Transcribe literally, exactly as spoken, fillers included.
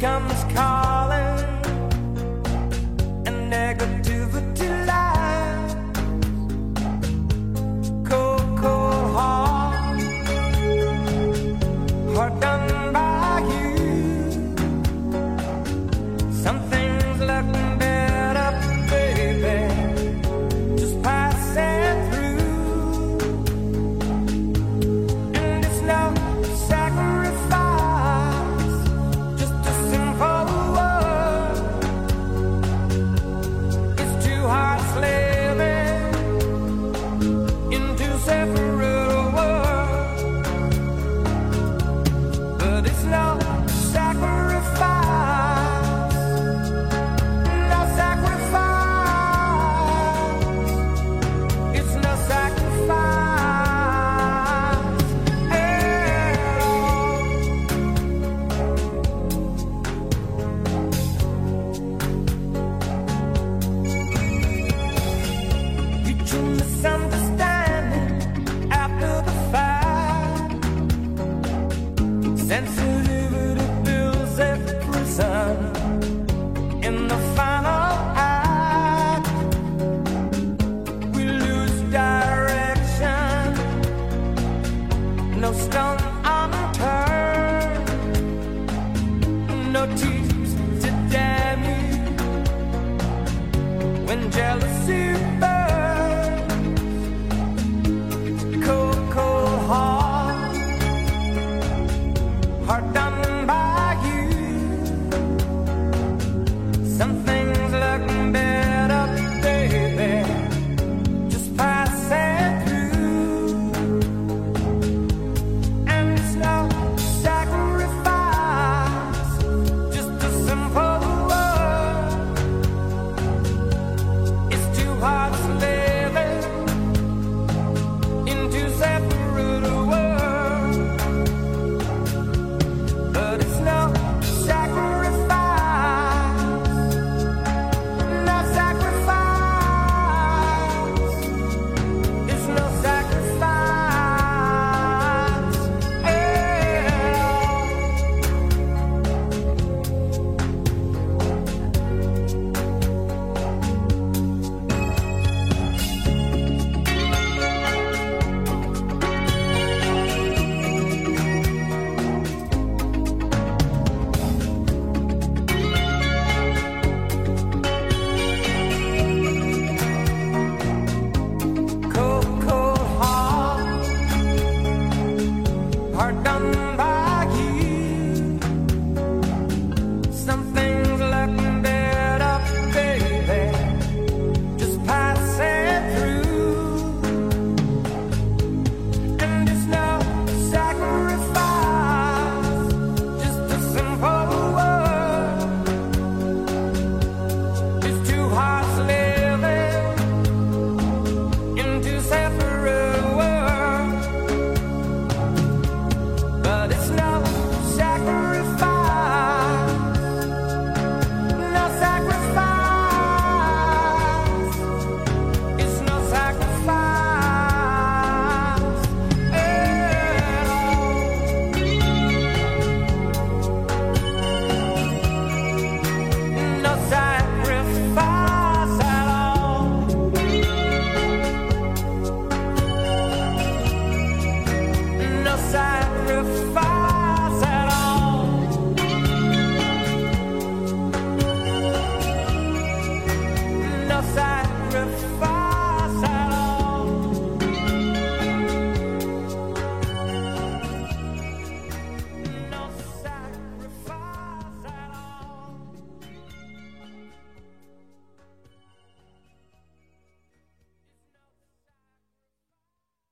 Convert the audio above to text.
comes calling, and negativity lies. Cold, cold heart, heart done by you. Something's looking better, baby, just passing through. And it's no sacrifice, just a simple word. It's two hearts living in two separate worlds, but it's no sacrifice. Sensitivity builds a prison in the final act. We lose direction, no stone unturned, no tears to damage. When jealousy burns, cold, cold heart, heart done by you. Something